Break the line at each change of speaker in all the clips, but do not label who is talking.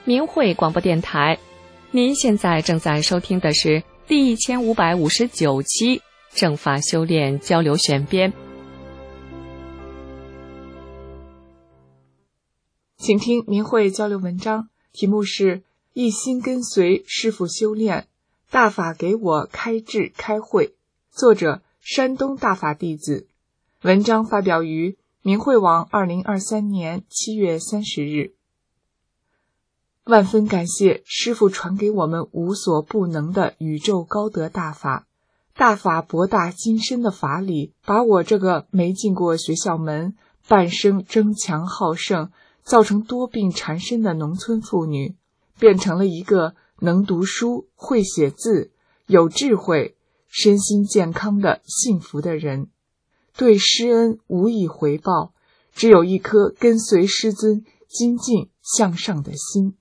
明慧广播电台。您现在正在收听的是第1559期正法修炼交流选编。
请听明慧交流文章，题目是一心跟随师父修炼，大法给我开智开慧，作者山东大法弟子。文章发表于明慧网2023年7月30日。万分感谢师父传给我们无所不能的宇宙高德大法，大法博大精深的法理，把我这个没进过学校门，半生争强好胜，造成多病缠身的农村妇女，变成了一个能读书、会写字、有智慧、身心健康的幸福的人。对师恩无以回报，只有一颗跟随师尊精进向上的心。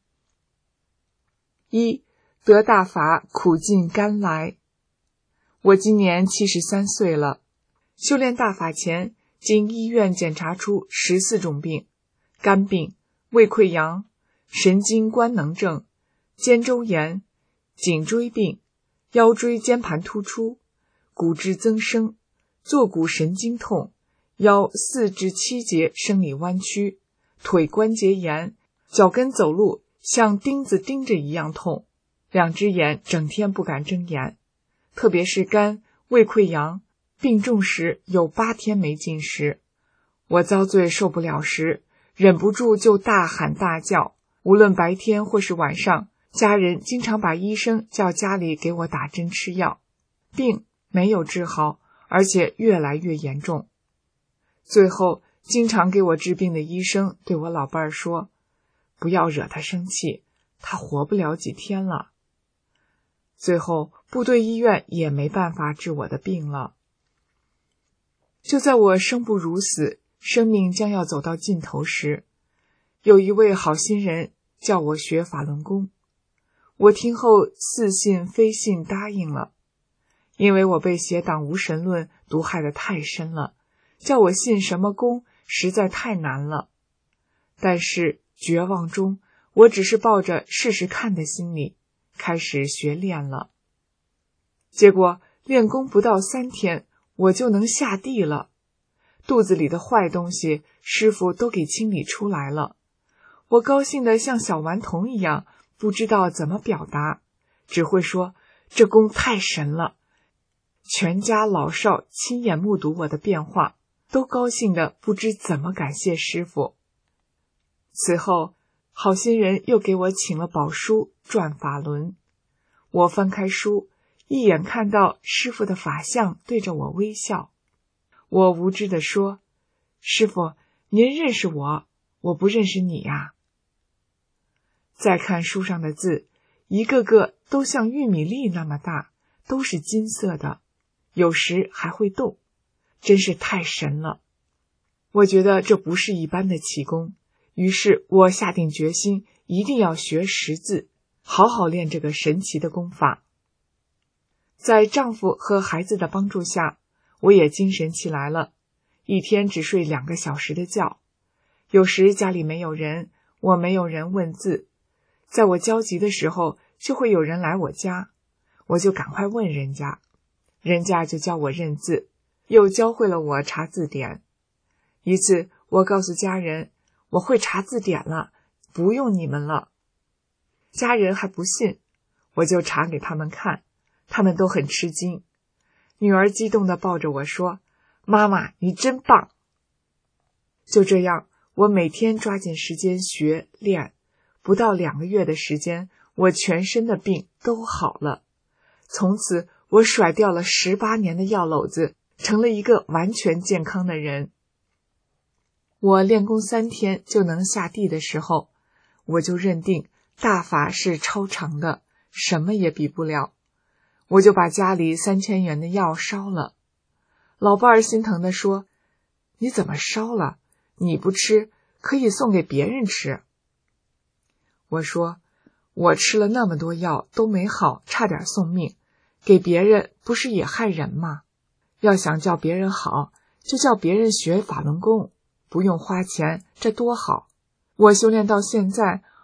一，得大法苦尽甘来。我今年73岁了，修炼大法前，经医院检查出14种病：肝病、胃溃疡、神经官能症、肩周炎、颈椎病、腰椎间盘突出、骨质增生、坐骨神经痛、腰4至7节生理弯曲、腿关节炎、脚跟走路像钉子钉着一样痛，2只眼整天不敢睁眼，特别是肝、胃溃疡，病重时有8天没进食。我遭罪受不了时，忍不住就大喊大叫，无论白天或是晚上，家人经常把医生叫家里给我打针吃药，病没有治好，而且越来越严重。最后经常给我治病的医生对我老伴儿说，不要惹他生气，他活不了几天了。最后部队医院也没办法治我的病了。就在我生不如死，生命将要走到尽头时，有一位好心人叫我学法轮功。我听后似信非信答应了，因为我被邪党无神论毒害得太深了，叫我信什么功实在太难了。但是绝望中，我只是抱着试试看的心理开始学练了。结果练功不到3天，我就能下地了。肚子里的坏东西师父都给清理出来了，我高兴得像小顽童一样，不知道怎么表达，只会说这功太神了。全家老少亲眼目睹我的变化，都高兴得不知怎么感谢师父。此后好心人又给我请了宝书转法轮，我翻开书，一眼看到师父的法相对着我微笑。我无知地说，师父，您认识我，我不认识你呀。再看书上的字，一个个都像玉米粒那么大，都是金色的，有时还会动，真是太神了。我觉得这不是一般的气功，于是我下定决心一定要学识字，好好练这个神奇的功法。在丈夫和孩子的帮助下，我也精神起来了，一天只睡2个小时的觉。有时家里没有人，我没有人问字，在我焦急的时候，就会有人来我家，我就赶快问人家，人家就教我认字，又教会了我查字典。一次我告诉家人，我会查字典了，不用你们了。家人还不信，我就查给他们看，他们都很吃惊。女儿激动地抱着我说，妈妈，你真棒。就这样，我每天抓紧时间学练，不到2个月的时间，我全身的病都好了。从此我甩掉了18年的药篓子，成了一个完全健康的人。我练功3天就能下地的时候，我就认定大法是超常的，什么也比不了。我就把家里3000元的药烧了。老伴儿心疼地说，你怎么烧了？你不吃，可以送给别人吃。我说，我吃了那么多药都没好，差点送命，给别人不是也害人吗？要想叫别人好，就叫别人学法轮功，不用花钱，这多好。我修炼到现在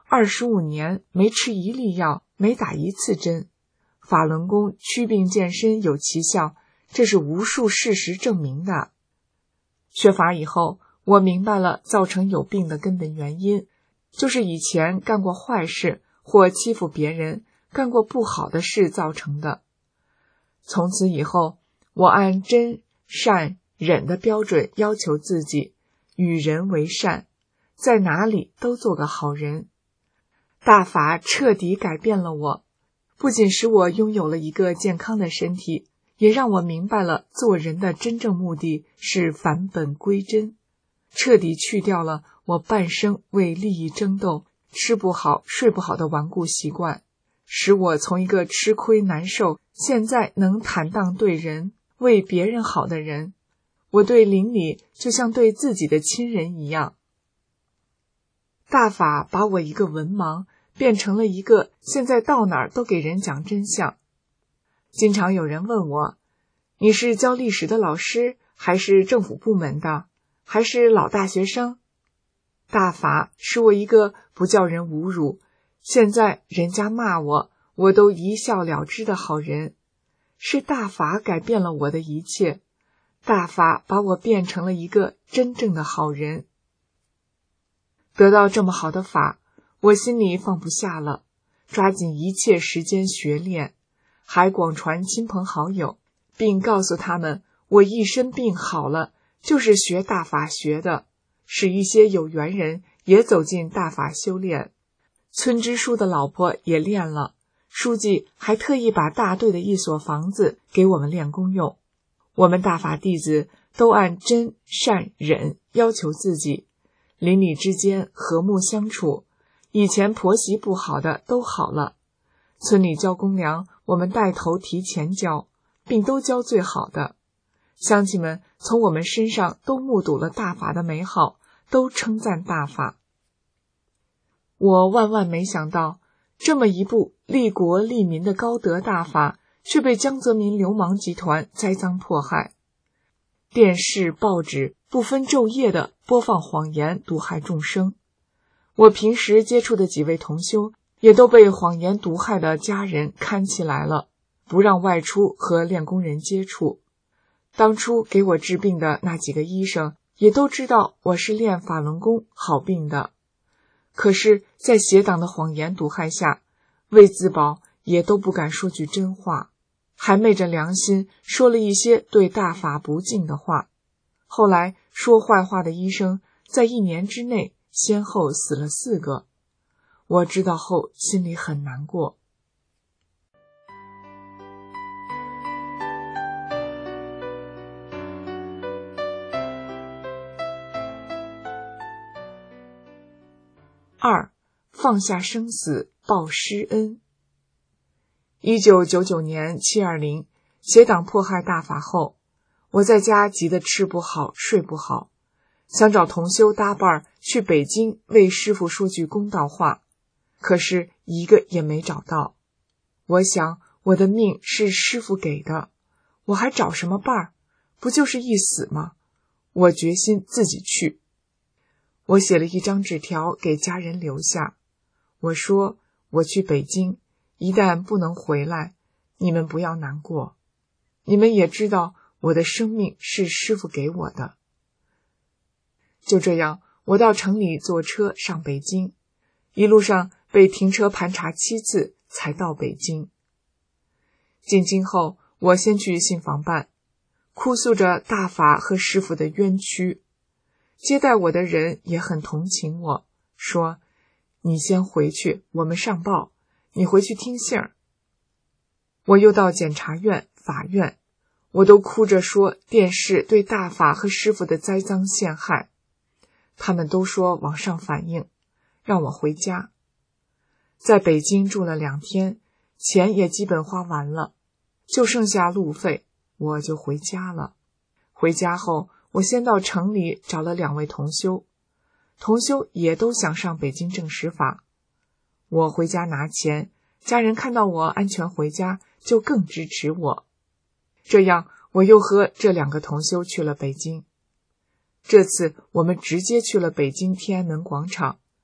25年没吃一粒药，没打一次针。法轮功祛病健身有奇效，这是无数事实证明的。学法以后，我明白了造成有病的根本原因，就是以前干过坏事或欺负别人，干过不好的事造成的。从此以后，我按真、善、忍的标准要求自己，与人为善，在哪里都做个好人。大法彻底改变了我，不仅使我拥有了一个健康的身体，也让我明白了做人的真正目的是返本归真，彻底去掉了我半生为利益争斗、吃不好睡不好的顽固习惯，使我从一个吃亏难受，现在能坦荡对人、为别人好的人。我对邻里就像对自己的亲人一样。大法把我一个文盲变成了一个现在到哪儿都给人讲真相。经常有人问我，你是教历史的老师，还是政府部门的，还是老大学生？大法使我一个不叫人侮辱，现在人家骂我，我都一笑了之的好人。是大法改变了我的一切，大法把我变成了一个真正的好人。得到这么好的法，我心里放不下了，抓紧一切时间学练，还广传亲朋好友，并告诉他们我一身病好了，就是学大法学的，使一些有缘人也走进大法修炼。村支书的老婆也练了，书记还特意把大队的一所房子给我们练功用。我们大法弟子都按真、善、忍要求自己，邻里之间和睦相处，以前婆媳不好的都好了。村里交公粮，我们带头提前交，并都交最好的。乡亲们从我们身上都目睹了大法的美好，都称赞大法。我万万没想到，这么一部利国利民的高德大法，却被江泽民流氓集团栽赃迫害。电视、报纸不分昼夜地播放谎言，毒害众生。我平时接触的几位同修，也都被谎言毒害的家人看起来了，不让外出和练功人接触。当初给我治病的那几个医生，也都知道我是练法轮功好病的。可是，在邪党的谎言毒害下，为自保也都不敢说句真话，还昧着良心说了一些对大法不敬的话。后来说坏话的医生在1年之内先后死了4个，我知道后心里很难过。2. 放下生死，报师恩。1999年720，邪党迫害大法后，我在家急得吃不好睡不好，想找同修搭伴去北京为师父说句公道话，可是一个也没找到。我想我的命是师父给的，我还找什么伴儿？不就是一死吗？我决心自己去。我写了一张纸条给家人留下，我说我去北京，一旦不能回来，你们不要难过，你们也知道我的生命是师父给我的。就这样，我到城里坐车上北京，一路上被停车盘查7次才到北京。进京后，我先去信访办，哭诉着大法和师父的冤屈。接待我的人也很同情我，说你先回去，我们上报，你回去听信儿。我又到检察院、法院，我都哭着说电视对大法和师父的栽赃陷害，他们都说往上反映，让我回家。在北京住了2天，钱也基本花完了，就剩下路费，我就回家了。回家后，我先到城里找了2位同修，同修也都想上北京正实法。我回家拿钱，家人看到我安全回家，就更支持我。这样，我又和这2个同修去了北京。这次我们直接去了北京天安门广场，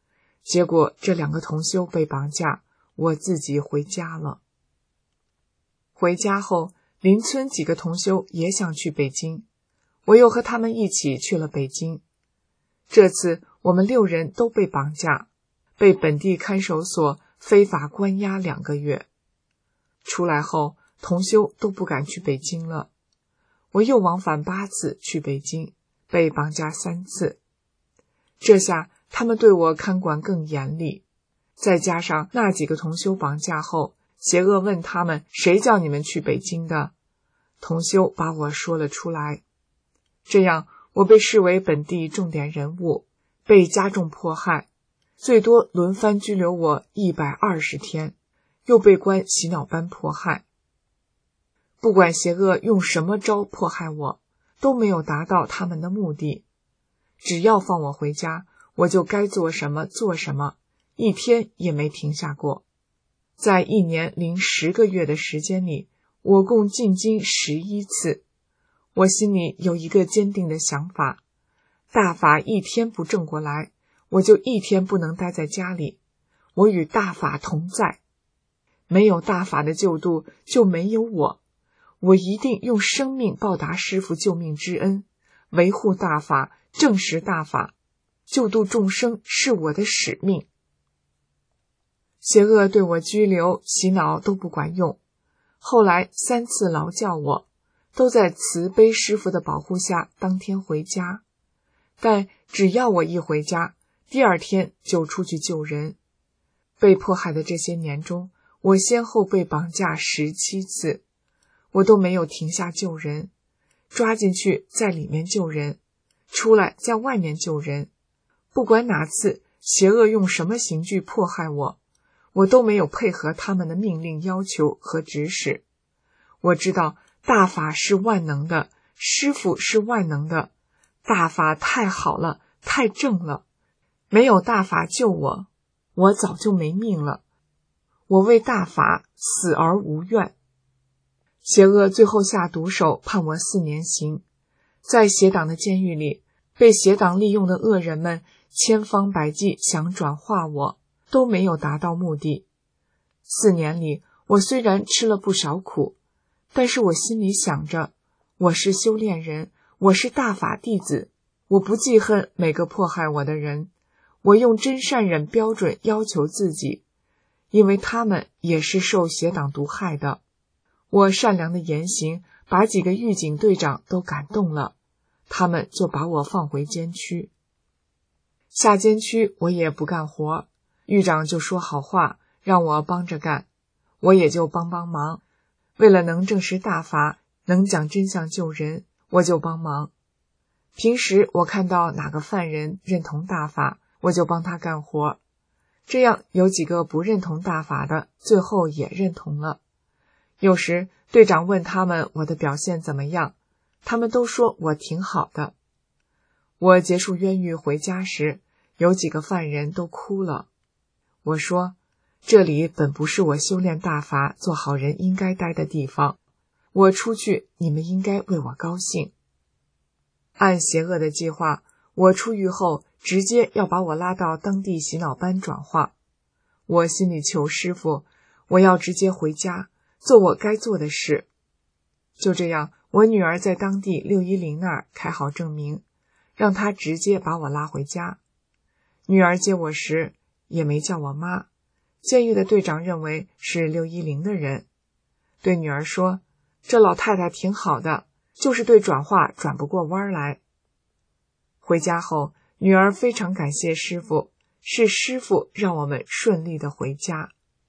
结果这2个同修被绑架，我自己回家了。回家后，邻村几个同修也想去北京，我又和他们一起去了北京。这次我们6人都被绑架，被本地看守所非法关押2个月。出来后，同修都不敢去北京了。我又往返8次去北京，被绑架3次。这下他们对我看管更严厉，再加上那几个同修绑架后，邪恶问他们谁叫你们去北京的，同修把我说了出来。这样我被视为本地重点人物，被加重迫害，最多轮番拘留我120天，又被关洗脑班迫害。不管邪恶用什么招迫害我，都没有达到他们的目的。只要放我回家，我就该做什么做什么，一天也没停下过。在1年零10个月的时间里，我共进京11次。我心里有一个坚定的想法，大法一天不正过来，我就一天不能待在家里，我与大法同在。没有大法的救度，就没有我。我一定用生命报答师父救命之恩，维护大法，证实大法，救度众生是我的使命。邪恶对我拘留、洗脑都不管用，后来3次劳教我，都在慈悲师父的保护下当天回家。但只要我一回家，第2天就出去救人。被迫害的这些年中，我先后被绑架17次，我都没有停下救人，抓进去在里面救人，出来在外面救人。不管哪次邪恶用什么刑具迫害我，我都没有配合他们的命令要求和指使。我知道大法是万能的，师父是万能的，大法太好了，太正了，没有大法救我，我早就没命了。我为大法死而无怨。邪恶最后下毒手，判我4年刑。在邪党的监狱里，被邪党利用的恶人们千方百计想转化我，都没有达到目的。4年里，我虽然吃了不少苦，但是我心里想着，我是修炼人，我是大法弟子，我不记恨每个迫害我的人，我用真善忍标准要求自己，因为他们也是受邪党毒害的。我善良的言行把几个狱警队长都感动了，他们就把我放回监区。下监区我也不干活，狱长就说好话，让我帮着干，我也就帮帮忙。为了能证实大法，能讲真相救人，我就帮忙。平时我看到哪个犯人认同大法，我就帮他干活。这样有几个不认同大法的，最后也认同了。有时队长问他们我的表现怎么样，他们都说我挺好的。我结束冤狱回家时，有几个犯人都哭了。我说，这里本不是我修炼大法做好人应该待的地方，我出去你们应该为我高兴。按邪恶的计划，我出狱后直接要把我拉到当地洗脑班转化。我心里求师父，我要直接回家做我该做的事。就这样，我女儿在当地610那儿开好证明，让她直接把我拉回家。女儿接我时也没叫我妈，监狱的队长认为是610的人，对女儿说，这老太太挺好的，就是对转化转不过弯来。回家后，女儿非常感谢师父，是师父让我们顺利的回家。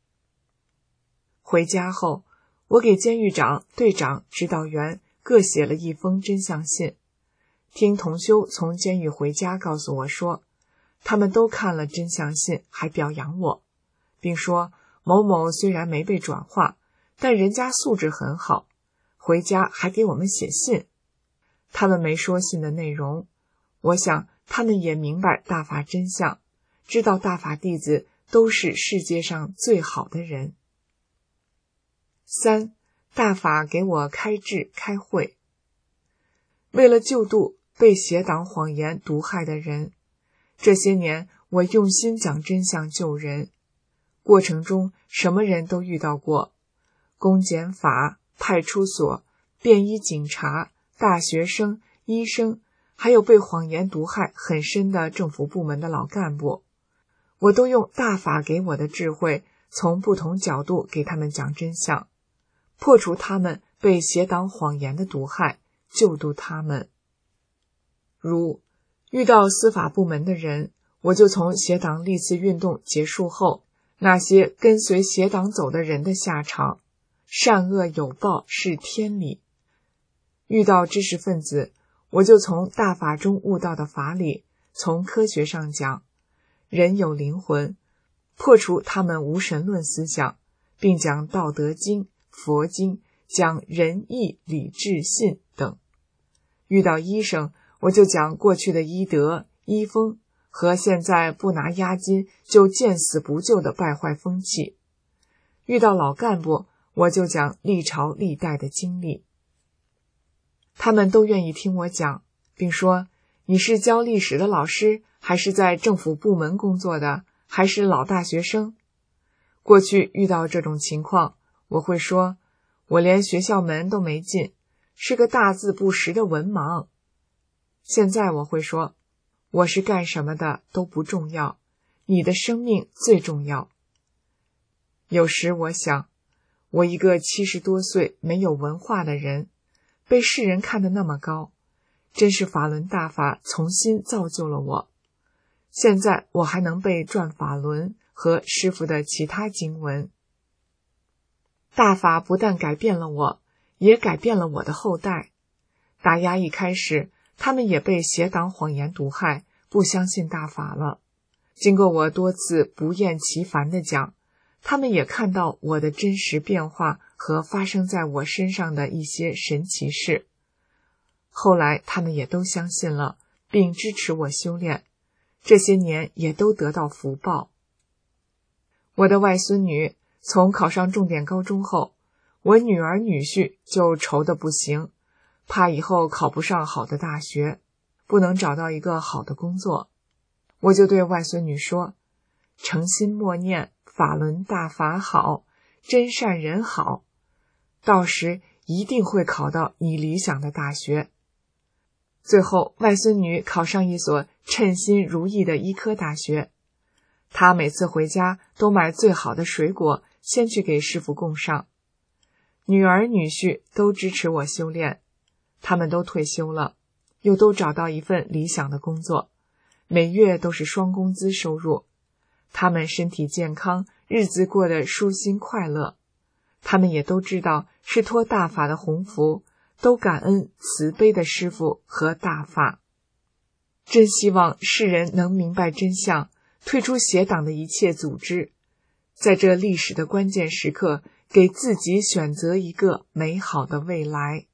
回家后，我给监狱长、队长、指导员各写了一封真相信。听同修从监狱回家告诉我说，他们都看了真相信，还表扬我，并说某某虽然没被转化，但人家素质很好，回家还给我们写信。他们没说信的内容，我想他们也明白大法真相，知道大法弟子都是世界上最好的人。3. 大法给我开智开慧。为了救度被邪党谎言毒害的人，这些年我用心讲真相救人，过程中什么人都遇到过，公检法、派出所、便衣警察、大学生、医生，还有被谎言毒害很深的政府部门的老干部，我都用大法给我的智慧，从不同角度给他们讲真相，破除他们被邪党谎言的毒害，救度他们。如遇到司法部门的人，我就从邪党历次运动结束后，那些跟随邪党走的人的下场，善恶有报是天理。遇到知识分子，我就从大法中悟到的法理，从科学上讲，人有灵魂，破除他们无神论思想，并讲道德经、佛经，讲仁义礼智信等。遇到医生，我就讲过去的医德、医风和现在不拿押金就见死不救的败坏风气。遇到老干部，我就讲历朝历代的经历。他们都愿意听我讲，并说，你是教历史的老师，还是在政府部门工作的，还是老大学生？过去遇到这种情况，我会说，我连学校门都没进，是个大字不识的文盲。现在我会说，我是干什么的都不重要，你的生命最重要。有时我想，我一个70多岁没有文化的人，被世人看得那么高，真是法轮大法重新造就了我。现在我还能背转法轮和师父的其他经文。大法不但改变了我，也改变了我的后代。打压一开始，他们也被邪党谎言毒害，不相信大法了。经过我多次不厌其烦地讲，他们也看到我的真实变化和发生在我身上的一些神奇事。后来他们也都相信了，并支持我修炼，这些年也都得到福报。我的外孙女从考上重点高中后，我女儿女婿就愁得不行，怕以后考不上好的大学，不能找到一个好的工作。我就对外孙女说，诚心默念法轮大法好，真善人好，到时一定会考到你理想的大学。最后外孙女考上一所称心如意的医科大学，她每次回家都买最好的水果，先去给师父供上。女儿女婿都支持我修炼，他们都退休了，又都找到一份理想的工作，每月都是双工资收入。他们身体健康，日子过得舒心快乐。他们也都知道是托大法的鸿福，都感恩慈悲的师父和大法。真希望世人能明白真相，退出邪党的一切组织，在这历史的关键时刻，给自己选择一个美好的未来。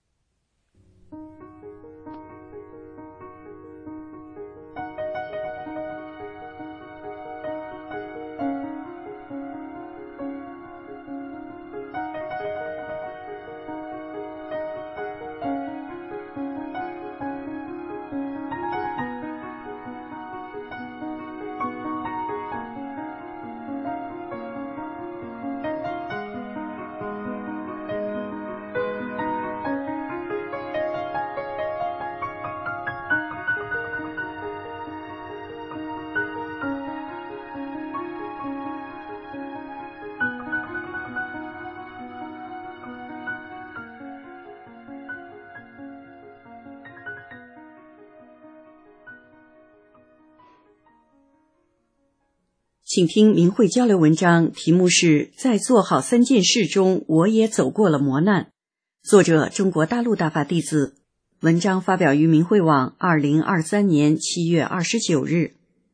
请听明慧交流文章，题目是在做好3件事中我也走过了磨难，作者中国大陆大法弟子，文章发表于明慧网2023年7月29日。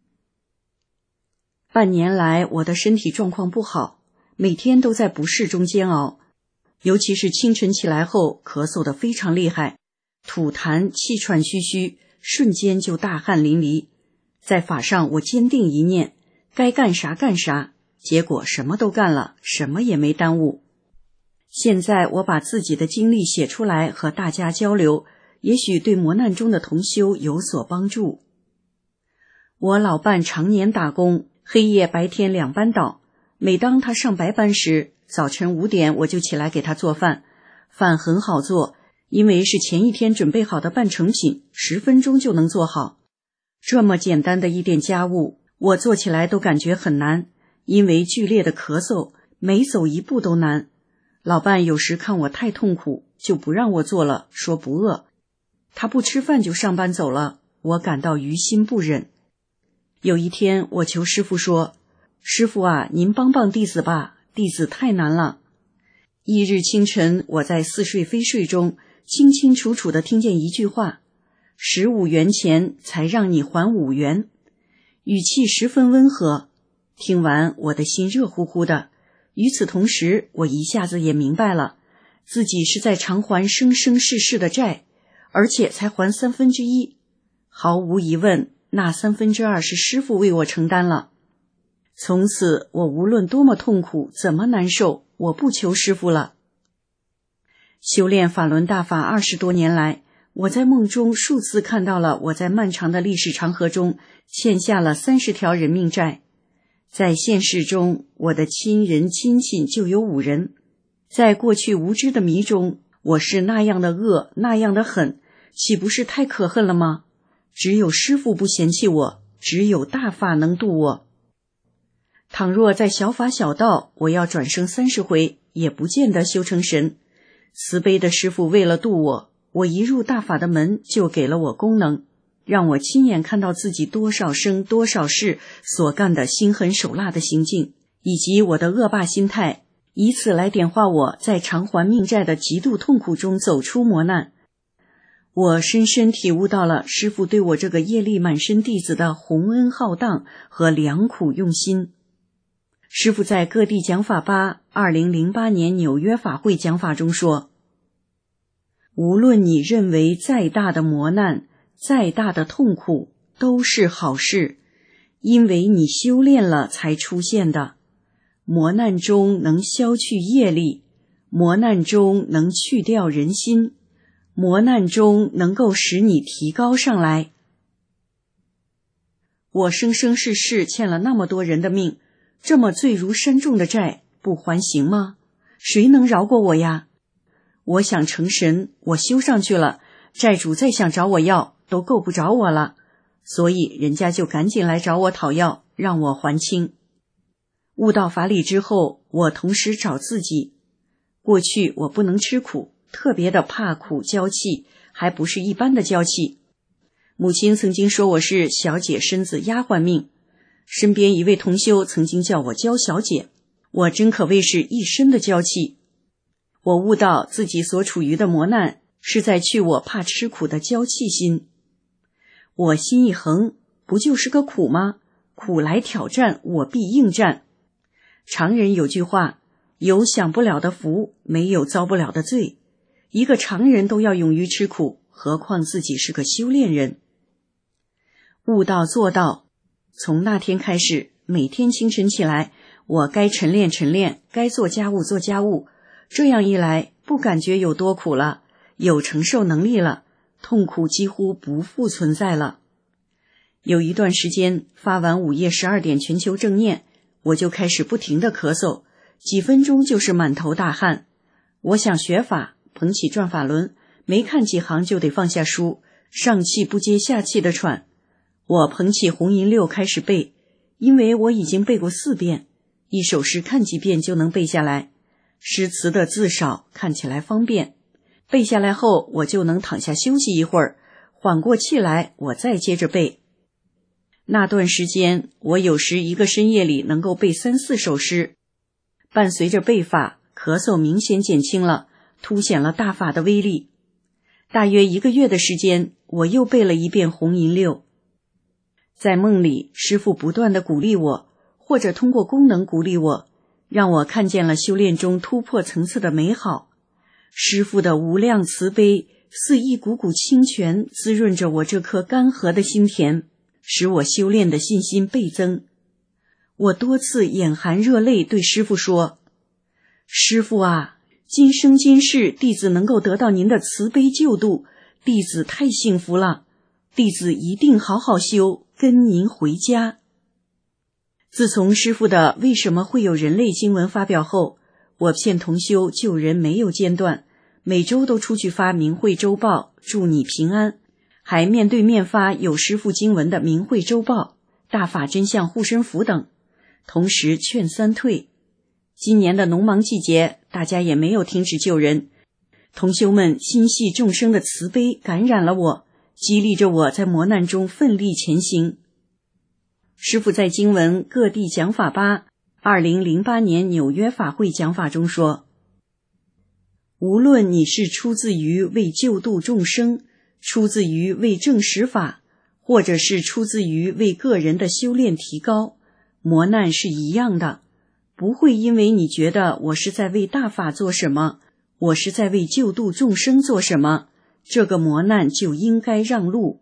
半年来我的身体状况不好，每天都在不适中煎熬，尤其是清晨起来后咳嗽得非常厉害，吐痰气喘吁吁，瞬间就大汗淋漓。在法上我坚定一念，该干啥干啥，结果什么都干了，什么也没耽误。现在我把自己的经历写出来和大家交流，也许对磨难中的同修有所帮助。 我老伴常年打工，黑夜白天两班倒。每当他上白班时，早晨5点我就起来给他做饭。饭很好做，因为是前一天准备好的半成品，10分钟就能做好。这么简单的一点家务，我做起来都感觉很难，因为剧烈的咳嗽，每走一步都难。老伴有时看我太痛苦，就不让我做了，说不饿。他不吃饭就上班走了，我感到于心不忍。有一天我求师父说，师父啊，您帮帮弟子吧，弟子太难了。翌日清晨，我在似睡非睡中清清楚楚地听见一句话，15元钱才让你还5元，语气十分温和。听完我的心热乎乎的。与此同时，我一下子也明白了，自己是在偿还生生世世的债，而且才还1/3。毫无疑问，那2/3是师父为我承担了。从此我无论多么痛苦，怎么难受，我不求师父了。修炼法轮大法20多年来，我在梦中数次看到了我在漫长的历史长河中欠下了30条人命债。在现实中，我的亲人亲戚就有5人。在过去无知的迷中，我是那样的恶，那样的狠，岂不是太可恨了吗？只有师父不嫌弃我，只有大法能度我。倘若在小法小道，我要转生30回，也不见得修成神。慈悲的师父为了度我，我一入大法的门就给了我功能，让我亲眼看到自己多少生多少世所干的心狠手辣的行径，以及我的恶霸心态，以此来点化我在偿还命债的极度痛苦中走出磨难。我深深体悟到了师父对我这个业力满身弟子的宏恩浩荡和良苦用心。师父在各地讲法吧2008年纽约法会讲法中说，无论你认为再大的磨难，再大的痛苦，都是好事，因为你修炼了才出现的。磨难中能消去业力，磨难中能去掉人心，磨难中能够使你提高上来。我生生世世欠了那么多人的命，这么罪如山重的债，不还行吗？谁能饶过我呀？我想成神，我修上去了，债主再想找我要，都够不着我了，所以人家就赶紧来找我讨要，让我还清。悟到法理之后，我同时找自己。过去我不能吃苦，特别的怕苦娇气，还不是一般的娇气。母亲曾经说我是小姐身子丫鬟命，身边一位同修曾经叫我娇小姐，我真可谓是一身的娇气。我悟到自己所处于的磨难是在去我怕吃苦的娇气心。我心一横，不就是个苦吗？苦来挑战，我必应战。常人有句话，有享不了的福，没有遭不了的罪。一个常人都要勇于吃苦，何况自己是个修炼人。悟道做到，从那天开始，每天清晨起来，我该晨练晨练，该做家务做家务。这样一来，不感觉有多苦了，有承受能力了，痛苦几乎不复存在了。有一段时间，发完午夜12点全球正念，我就开始不停地咳嗽，几分钟就是满头大汗。我想学法，捧起转法轮，没看几行就得放下书，上气不接下气的喘。我捧起红银六开始背，因为我已经背过4遍，一首诗看几遍就能背下来。诗词的字少，看起来方便。背下来后，我就能躺下休息一会儿，缓过气来，我再接着背。那段时间，我有时一个深夜里能够背3、4首诗。伴随着背法，咳嗽明显减轻了，凸显了大法的威力。大约1个月的时间，我又背了1遍红银六。在梦里，师父不断地鼓励我，或者通过功能鼓励我，让我看见了修炼中突破层次的美好。师父的无量慈悲似一股股清泉，滋润着我这颗干涸的心田，使我修炼的信心倍增。我多次眼含热泪对师父说，师父啊，今生今世弟子能够得到您的慈悲救度，弟子太幸福了，弟子一定好好修， 跟您回家。自从师父的为什么会有人类经文发表后，我骗同修救人没有间断，每周都出去发明慧周报，祝你平安，还面对面发有师父经文的明慧周报、大法真相护身符等，同时劝三退。今年的农忙季节，大家也没有停止救人，同修们心系众生的慈悲感染了我，激励着我在磨难中奋力前行。师父在经文各地讲法吧2008年纽约法会讲法中说，无论你是出自于为救度众生，出自于为证实法，或者是出自于为个人的修炼提高，磨难是一样的，不会因为你觉得我是在为大法做什么，我是在为救度众生做什么，这个磨难就应该让路。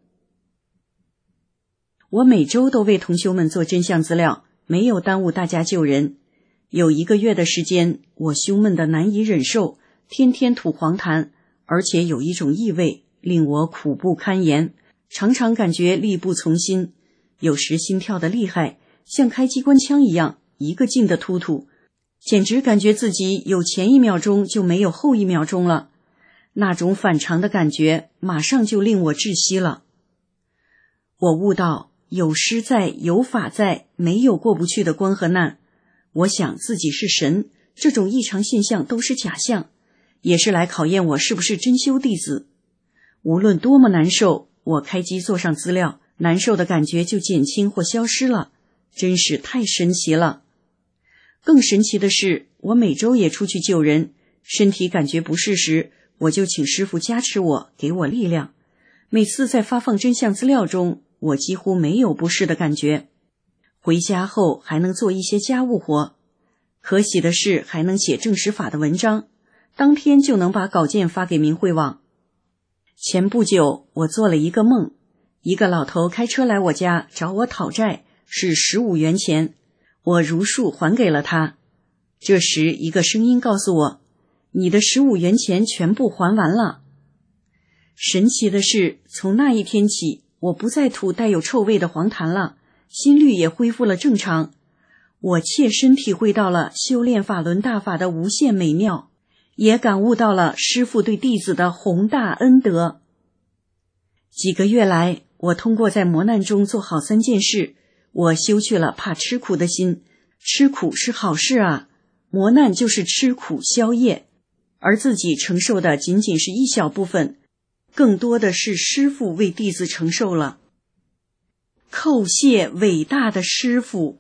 我每周都为同修们做真相资料，没有耽误大家救人。有1个月的时间，我胸闷得难以忍受，天天吐黄痰，而且有一种异味令我苦不堪言，常常感觉力不从心，有时心跳得厉害，像开机关枪一样，一个劲的突突，简直感觉自己有前1秒钟就没有后1秒钟了。那种反常的感觉马上就令我窒息了。我悟到有师在，有法在，没有过不去的关和难。我想自己是神，这种异常现象都是假象，也是来考验我是不是真修弟子。无论多么难受，我开机做上资料，难受的感觉就减轻或消失了，真是太神奇了。更神奇的是，我每周也出去救人，身体感觉不适时，我就请师父加持我，给我力量。每次在发放真相资料中，我几乎没有不适的感觉。回家后还能做一些家务活，可喜的是还能写证实法的文章，当天就能把稿件发给明慧网。前不久我做了一个梦，一个老头开车来我家找我讨债，是15元钱，我如数还给了他。这时一个声音告诉我，你的15元钱全部还完了。神奇的是，从那一天起，我不再吐带有臭味的黄痰了，心率也恢复了正常。我切身体会到了修炼法轮大法的无限美妙，也感悟到了师父对弟子的宏大恩德。几个月来，我通过在磨难中做好3件事，我修去了怕吃苦的心。吃苦是好事啊，磨难就是吃苦消业，而自己承受的仅仅是一小部分，更多的是师父为弟子承受了。叩谢伟大的师父。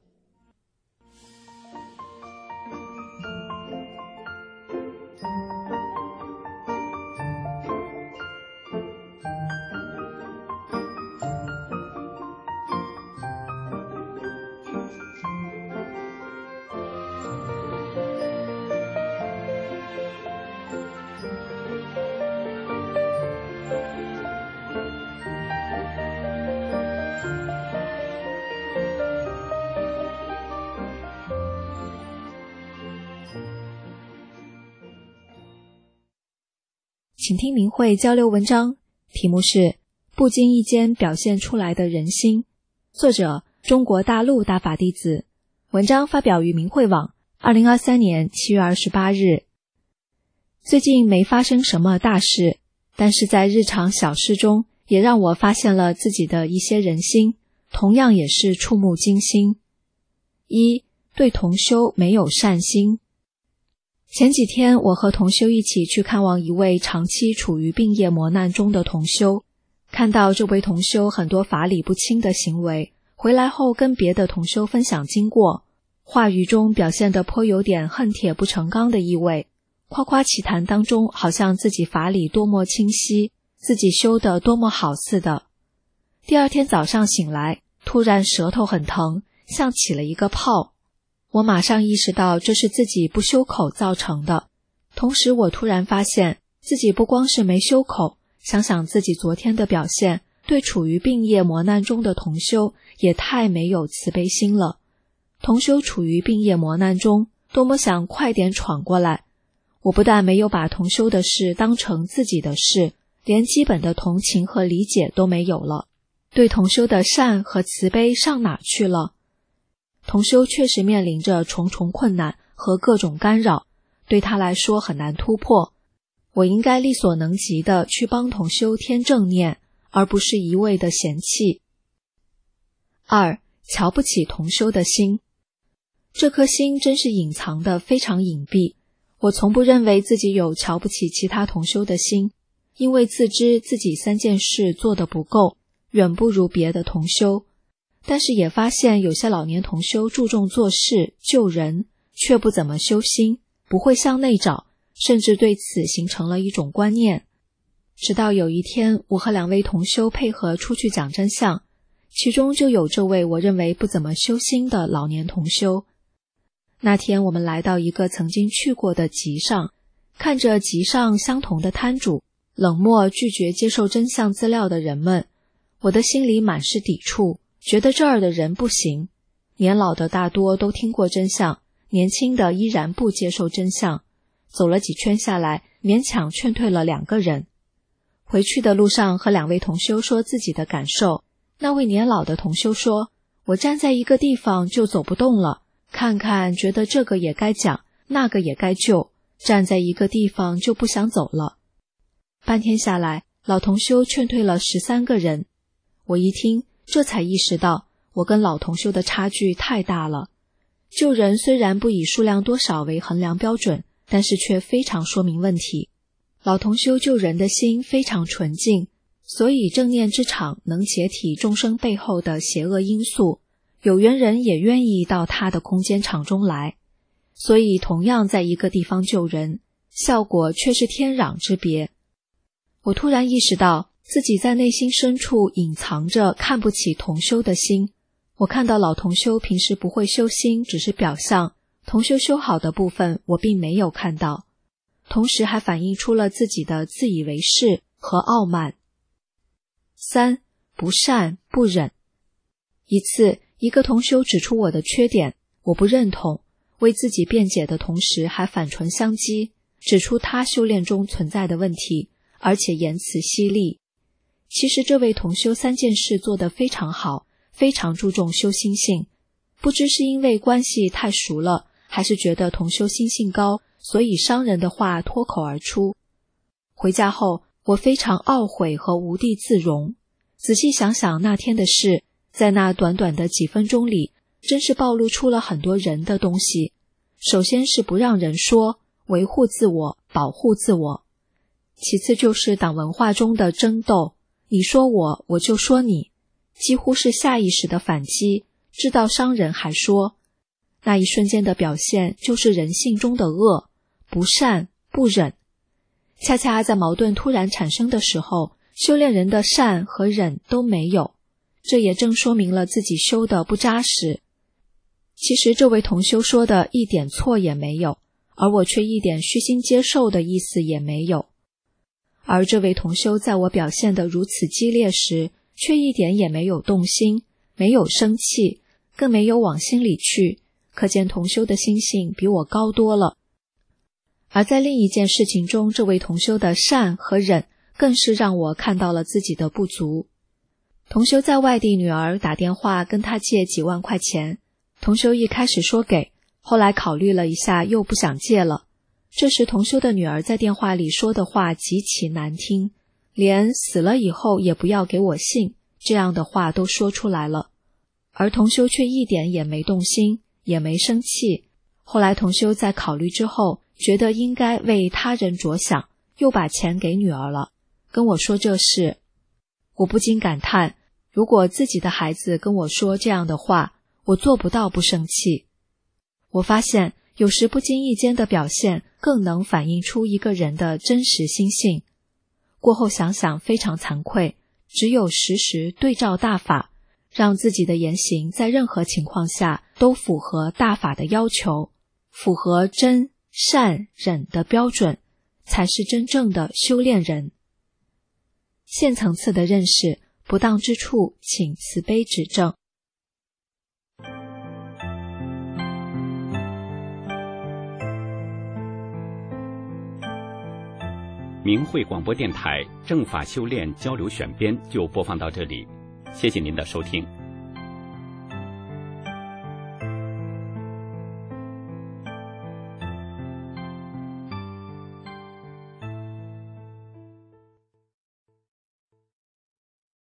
请听明慧交流文章，题目是不经意间表现出来的人心，作者中国大陆大法弟子，文章发表于明慧网2023年7月28日。最近没发生什么大事，但是在日常小事中也让我发现了自己的一些人心，同样也是触目惊心。1. 对同修没有善心。前几天我和同修一起去看望一位长期处于病业磨难中的同修，看到这位同修很多法理不清的行为，回来后跟别的同修分享经过，话语中表现得颇有点恨铁不成钢的意味，夸夸其谈当中好像自己法理多么清晰，自己修得多么好似的。第二天早上醒来，突然舌头很疼，像起了一个泡。我马上意识到这是自己不修口造成的，同时我突然发现自己不光是没修口，想想自己昨天的表现，对处于病业磨难中的同修也太没有慈悲心了。同修处于病业磨难中，多么想快点闯过来。我不但没有把同修的事当成自己的事，连基本的同情和理解都没有了。 对同修的善和慈悲上哪去了？同修确实面临着重重困难和各种干扰，对他来说很难突破。我应该力所能及的去帮同修添正念，而不是一味的嫌弃。2. 瞧不起同修的心。这颗心真是隐藏的非常隐蔽，我从不认为自己有瞧不起其他同修的心，因为自知自己3件事做得不够，远不如别的同修。但是也发现有些老年同修注重做事救人，却不怎么修心，不会向内找，甚至对此形成了一种观念。直到有一天，我和2位同修配合出去讲真相，其中就有这位我认为不怎么修心的老年同修。那天我们来到一个曾经去过的集上，看着集上相同的摊主冷漠拒绝接受真相资料的人们，我的心里满是抵触，觉得这儿的人不行。年老的大多都听过真相，年轻的依然不接受真相。走了几圈下来，勉强劝退了2个人。回去的路上和2位同修说自己的感受，那位年老的同修说，我站在一个地方就走不动了，看看觉得这个也该讲，那个也该救，站在一个地方就不想走了。半天下来，老同修劝退了13个人。我一听，这才意识到我跟老同修的差距太大了。救人虽然不以数量多少为衡量标准，但是却非常说明问题。老同修救人的心非常纯净，所以正念之场能解体众生背后的邪恶因素，有缘人也愿意到他的空间场中来。所以同样在一个地方救人，效果却是天壤之别。我突然意识到自己在内心深处隐藏着看不起同修的心。我看到老同修平时不会修心，只是表象，同修修好的部分我并没有看到，同时还反映出了自己的自以为是和傲慢。3. 不善不忍。一次，一个同修指出我的缺点，我不认同，为自己辩解的同时还反唇相讥，指出他修炼中存在的问题，而且言辞犀利。其实这位同修3件事做得非常好，非常注重修心性，不知是因为关系太熟了，还是觉得同修心性高，所以伤人的话脱口而出。回家后，我非常懊悔和无地自容。仔细想想那天的事，在那短短的几分钟里，真是暴露出了很多人的东西。首先是不让人说，维护自我，保护自我。其次就是党文化中的争斗，你说我，我就说你，几乎是下意识的反击，知道伤人还说。那一瞬间的表现就是人性中的恶，不善不忍。恰恰在矛盾突然产生的时候，修炼人的善和忍都没有，这也正说明了自己修的不扎实。其实这位同修说的一点错也没有，而我却一点虚心接受的意思也没有。而这位同修在我表现得如此激烈时，却一点也没有动心，没有生气，更没有往心里去，可见同修的心性比我高多了。而在另一件事情中，这位同修的善和忍更是让我看到了自己的不足。同修在外地，女儿打电话跟他借几万块钱，同修一开始说给，后来考虑了一下又不想借了。这时同修的女儿在电话里说的话极其难听，连死了以后也不要给我信这样的话都说出来了。而同修却一点也没动心，也没生气。后来同修在考虑之后，觉得应该为他人着想，又把钱给女儿了，跟我说这事。我不禁感叹，如果自己的孩子跟我说这样的话，我做不到不生气。我发现有时不经意间的表现更能反映出一个人的真实心性。过后想想非常惭愧，只有时时对照大法，让自己的言行在任何情况下都符合大法的要求，符合真善忍的标准，才是真正的修炼人。现层次的认识，不当之处请慈悲指正。
明慧广播电台正法修炼交流选编就播放到这里， 谢谢您的收听。